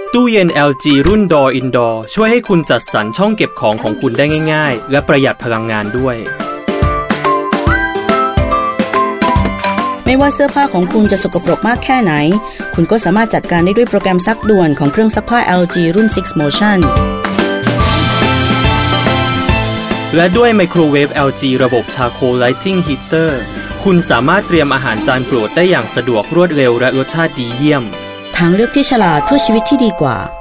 ตู้เย็น LG รุ่น Door Indoor ช่วยให้คุณจัดสรรช่องเก็บของของคุณได้ง่ายๆและประหยัดพลังงานด้วยไม่ว่าเสื้อผ้าของคุณจะสกปรกมากแค่ไหนคุณก็สามารถจัดการได้ด้วยโปรแกรมซักด่วนของเครื่องซักผ้า LG รุ่น 6 Motion และด้วยไมโครเวฟ LG ระบบ Charcoal Lighting Heater คุณสามารถเตรียมอาหารจานโปรดได้อย่างสะดวกรวดเร็วและรสชาติดีเยี่ยมทางเลือกที่ฉลาดเพื่อชีวิตที่ดีกว่า